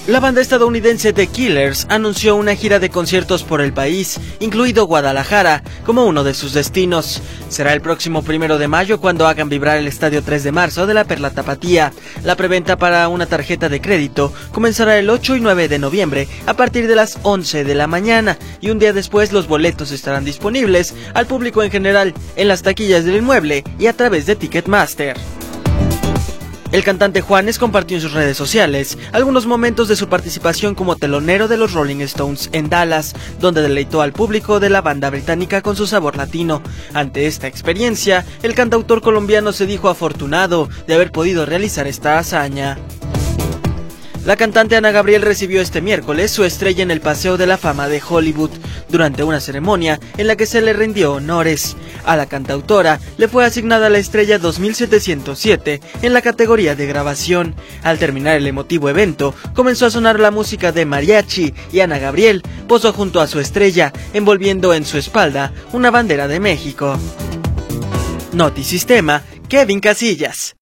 La banda estadounidense The Killers anunció una gira de conciertos por el país, incluido Guadalajara, como uno de sus destinos. Será el próximo 1 de mayo cuando hagan vibrar el Estadio 3 de marzo de la Perla Tapatía. La preventa para una tarjeta de crédito comenzará el 8 y 9 de noviembre a partir de las 11 de la mañana y un día después los boletos estarán disponibles al público en general en las taquillas del inmueble y a través de Ticketmaster. El cantante Juanes compartió en sus redes sociales algunos momentos de su participación como telonero de los Rolling Stones en Dallas, donde deleitó al público de la banda británica con su sabor latino. Ante esta experiencia, el cantautor colombiano se dijo afortunado de haber podido realizar esta hazaña. La cantante Ana Gabriel recibió este miércoles su estrella en el Paseo de la Fama de Hollywood, durante una ceremonia en la que se le rindió honores. A la cantautora le fue asignada la estrella 2707 en la categoría de grabación. Al terminar el emotivo evento, comenzó a sonar la música de mariachi y Ana Gabriel posó junto a su estrella, envolviendo en su espalda una bandera de México. Notisistema, Kevin Casillas.